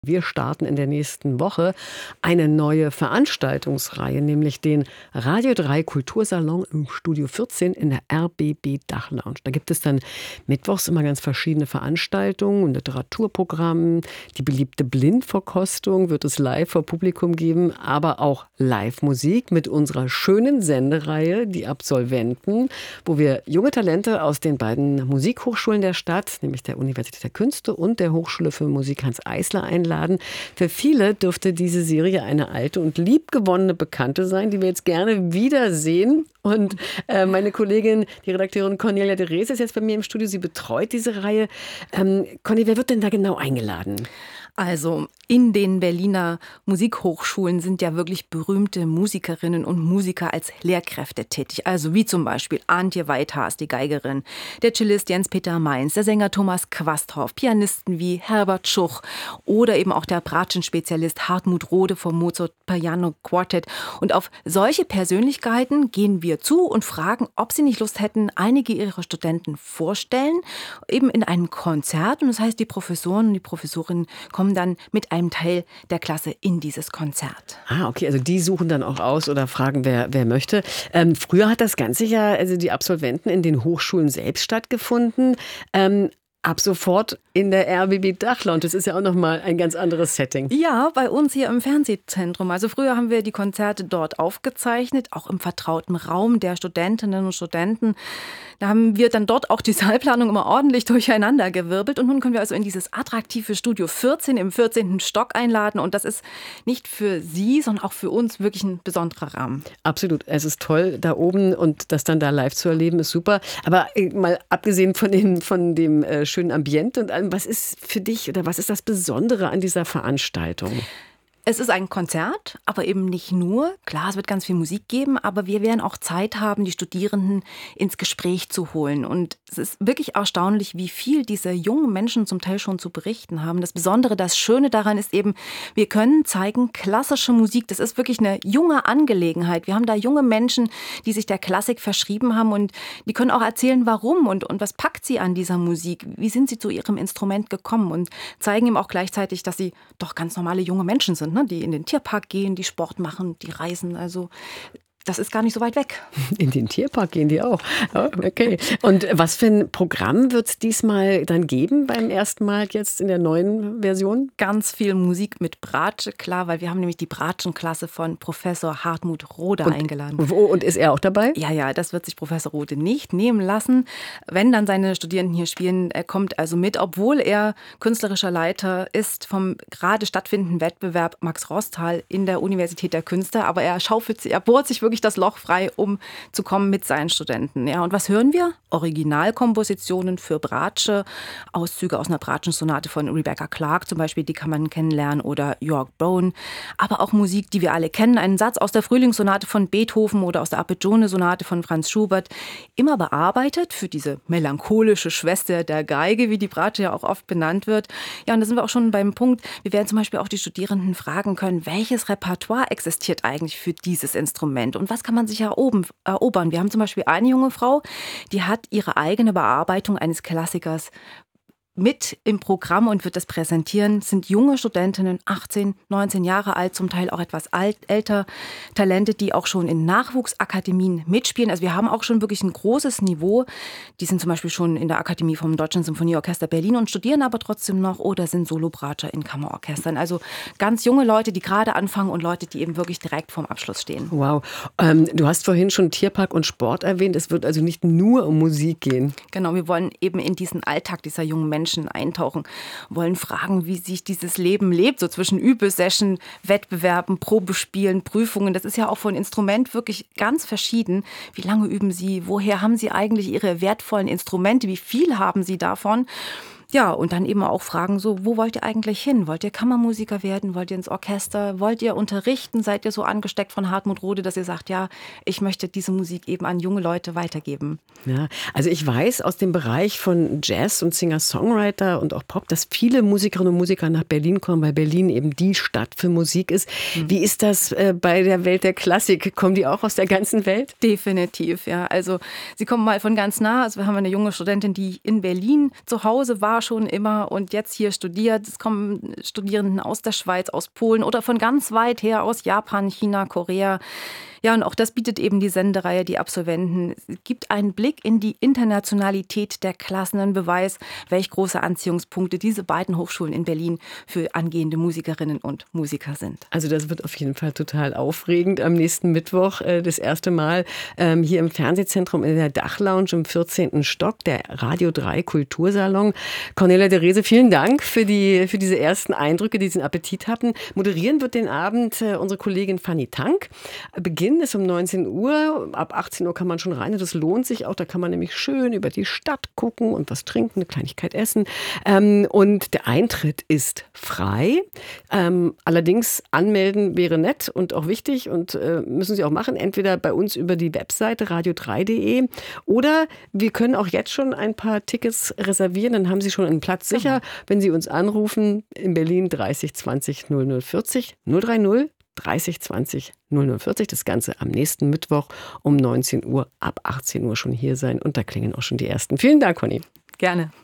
Wir starten in der nächsten Woche eine neue Veranstaltungsreihe, nämlich den Radio 3 Kultursalon im Studio 14 in der RBB Dachlounge. Da gibt es dann mittwochs immer ganz verschiedene Veranstaltungen, ein Literaturprogramm, die beliebte Blindverkostung wird es live vor Publikum geben, aber auch Live-Musik mit unserer schönen Sendereihe, die Absolventen, wo wir junge Talente aus den beiden Musikhochschulen der Stadt, nämlich der Universität der Künste und der Hochschule für Musik Hans Eisler einladen. Für viele dürfte diese Serie eine alte und liebgewonnene Bekannte sein, die wir jetzt gerne wiedersehen. Und meine Kollegin, die Redakteurin Cornelia de Rees ist jetzt bei mir im Studio. Sie betreut diese Reihe. Conny, wer wird denn da genau eingeladen? Also in den Berliner Musikhochschulen sind ja wirklich berühmte Musikerinnen und Musiker als Lehrkräfte tätig. Also wie zum Beispiel Antje Weithaas, die Geigerin, der Cellist Jens-Peter Mainz, der Sänger Thomas Quasthoff, Pianisten wie Herbert Schuch oder eben auch der Bratschen-Spezialist Hartmut Rohde vom Mozart Piano Quartet. Und auf solche Persönlichkeiten gehen wir zu und fragen, ob sie nicht Lust hätten, einige ihrer Studenten vorstellen, eben in einem Konzert. Und das heißt, die Professoren und die Professorinnen kommen dann mit einem Teil der Klasse in dieses Konzert. Ah, okay, also die suchen dann auch aus oder fragen, wer möchte. Früher hat das Ganze ja, also die Absolventen in den Hochschulen selbst stattgefunden. Ab sofort in der RBB Dachlounge. Das ist ja auch nochmal ein ganz anderes Setting. Ja, bei uns hier im Fernsehzentrum. Also früher haben wir die Konzerte dort aufgezeichnet, auch im vertrauten Raum der Studentinnen und Studenten. Da haben wir dann dort auch die Saalplanung immer ordentlich durcheinandergewirbelt. Und nun können wir also in dieses attraktive Studio 14 im 14. Stock einladen. Und das ist nicht für Sie, sondern auch für uns wirklich ein besonderer Rahmen. Absolut. Es ist toll da oben und das dann da live zu erleben ist super. Aber mal abgesehen von dem schönen Ambiente und allem, was ist für dich oder was ist das Besondere an dieser Veranstaltung? Es ist ein Konzert, aber eben nicht nur. Klar, es wird ganz viel Musik geben, aber wir werden auch Zeit haben, die Studierenden ins Gespräch zu holen. Und es ist wirklich erstaunlich, wie viel diese jungen Menschen zum Teil schon zu berichten haben. Das Besondere, das Schöne daran ist eben, wir können zeigen, klassische Musik, das ist wirklich eine junge Angelegenheit. Wir haben da junge Menschen, die sich der Klassik verschrieben haben und die können auch erzählen, warum und was packt sie an dieser Musik. Wie sind sie zu ihrem Instrument gekommen und zeigen ihm auch gleichzeitig, dass sie doch ganz normale junge Menschen sind. Die in den Tierpark gehen, die Sport machen, die reisen. Also das ist gar nicht so weit weg. In den Tierpark gehen die auch. Okay. Und was für ein Programm wird es diesmal dann geben beim ersten Mal jetzt in der neuen Version? Ganz viel Musik mit Bratsche, klar, weil wir haben nämlich die Bratschenklasse von Professor Hartmut Rohde eingeladen. Und ist er auch dabei? Ja, das wird sich Professor Rohde nicht nehmen lassen. Wenn dann seine Studierenden hier spielen, er kommt also mit, obwohl er künstlerischer Leiter ist vom gerade stattfindenden Wettbewerb Max Rostal in der Universität der Künste. Aber er bohrt sich wirklich das Loch frei, um zu kommen mit seinen Studenten. Ja, und was hören wir? Originalkompositionen für Bratsche, Auszüge aus einer Bratschensonate von Rebecca Clark zum Beispiel, die kann man kennenlernen, oder York Bone. Aber auch Musik, die wir alle kennen. Einen Satz aus der Frühlingssonate von Beethoven oder aus der Arpeggione-Sonate von Franz Schubert. Immer bearbeitet für diese melancholische Schwester der Geige, wie die Bratsche ja auch oft benannt wird. Ja, und da sind wir auch schon beim Punkt, wir werden zum Beispiel auch die Studierenden fragen können, welches Repertoire existiert eigentlich für dieses Instrument? Und was kann man sich erobern? Wir haben zum Beispiel eine junge Frau, die hat ihre eigene Bearbeitung eines Klassikers mit im Programm und wird das präsentieren. Es sind junge Studentinnen, 18, 19 Jahre alt, zum Teil auch etwas älter, Talente, die auch schon in Nachwuchsakademien mitspielen. Also wir haben auch schon wirklich ein großes Niveau. Die sind zum Beispiel schon in der Akademie vom Deutschen Symphonieorchester Berlin und studieren aber trotzdem noch oder sind Solobratscher in Kammerorchestern. Also ganz junge Leute, die gerade anfangen und Leute, die eben wirklich direkt vorm Abschluss stehen. Wow. Du hast vorhin schon Tierpark und Sport erwähnt. Es wird also nicht nur um Musik gehen. Genau, wir wollen eben in diesen Alltag dieser jungen Menschen eintauchen, wollen fragen, wie sich dieses Leben lebt, so zwischen Übesession, Wettbewerben, Probespielen, Prüfungen. Das ist ja auch von Instrument wirklich ganz verschieden. Wie lange üben Sie? Woher haben Sie eigentlich Ihre wertvollen Instrumente? Wie viel haben Sie davon? Ja, und dann eben auch fragen, so, wo wollt ihr eigentlich hin? Wollt ihr Kammermusiker werden? Wollt ihr ins Orchester? Wollt ihr unterrichten? Seid ihr so angesteckt von Hartmut Rohde, dass ihr sagt, ja, ich möchte diese Musik eben an junge Leute weitergeben? Ja, also ich weiß aus dem Bereich von Jazz und Singer-Songwriter und auch Pop, dass viele Musikerinnen und Musiker nach Berlin kommen, weil Berlin eben die Stadt für Musik ist. Wie ist das bei der Welt der Klassik? Kommen die auch aus der ganzen Welt? Definitiv, ja. Also sie kommen mal von ganz nah. Also wir haben eine junge Studentin, die in Berlin zu Hause war, war schon immer und jetzt hier studiert. Es kommen Studierenden aus der Schweiz, aus Polen oder von ganz weit her aus Japan, China, Korea. Ja, und auch das bietet eben die Sendereihe, die Absolventen. Es gibt einen Blick in die Internationalität der Klassen, einen Beweis, welch große Anziehungspunkte diese beiden Hochschulen in Berlin für angehende Musikerinnen und Musiker sind. Also das wird auf jeden Fall total aufregend. Am nächsten Mittwoch das erste Mal hier im Fernsehzentrum in der Dachlounge im 14. Stock, der Radio 3 Kultursalon. Cornelia Derese, vielen Dank für diese ersten Eindrücke, die diesen Appetit hatten. Moderieren wird den Abend unsere Kollegin Fanny Tank. Beginn ist um 19 Uhr. Ab 18 Uhr kann man schon rein. Das lohnt sich auch. Da kann man nämlich schön über die Stadt gucken und was trinken, eine Kleinigkeit essen. Und der Eintritt ist frei. Allerdings anmelden wäre nett und auch wichtig und müssen Sie auch machen. Entweder bei uns über die Webseite radio3.de oder wir können auch jetzt schon ein paar Tickets reservieren. Dann haben Sie schon einen Platz sicher, wenn Sie uns anrufen in Berlin 30 20 0040 030 30 20 0040. Das Ganze am nächsten Mittwoch um 19 Uhr, ab 18 Uhr schon hier sein. Und da klingen auch schon die ersten. Vielen Dank, Conny. Gerne.